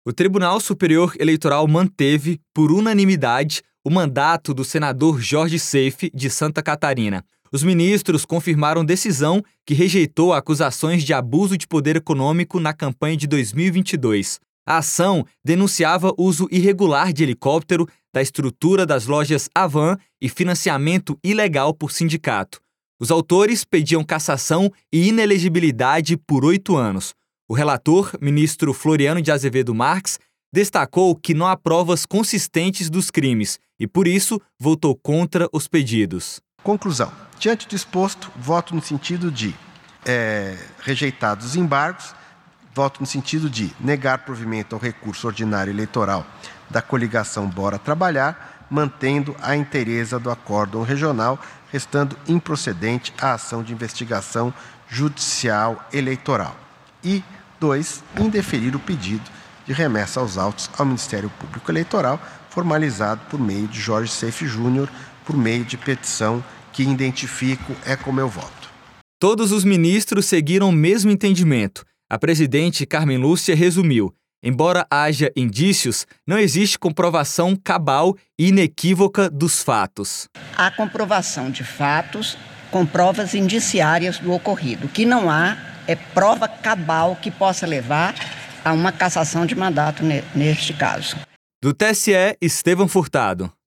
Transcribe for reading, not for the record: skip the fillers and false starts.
O Tribunal Superior Eleitoral manteve, por unanimidade, o mandato do senador Jorge Seife, de Santa Catarina. Os ministros confirmaram decisão que rejeitou acusações de abuso de poder econômico na campanha de 2022. A ação denunciava uso irregular de helicóptero, da estrutura das lojas Havan e financiamento ilegal por sindicato. Os autores pediam cassação e inelegibilidade por 8 anos. O relator, ministro Floriano de Azevedo Marques, destacou que não há provas consistentes dos crimes e, por isso, votou contra os pedidos. Conclusão. Diante do exposto, voto no sentido de rejeitados os embargos, voto no sentido de negar provimento ao recurso ordinário eleitoral da coligação Bora Trabalhar, mantendo a inteireza do acórdão regional, restando improcedente a ação de investigação judicial eleitoral. E 2. Indeferir o pedido de remessa aos autos ao Ministério Público Eleitoral, formalizado por meio de Jorge Seife Júnior, por meio de petição que identifico como eu voto. Todos os ministros seguiram o mesmo entendimento. A presidente Carmen Lúcia resumiu: embora haja indícios, não existe comprovação cabal e inequívoca dos fatos. Há comprovação de fatos com provas indiciárias do ocorrido. O que não há é prova cabal que possa levar a uma cassação de mandato neste caso. Do TSE, Estevão Furtado.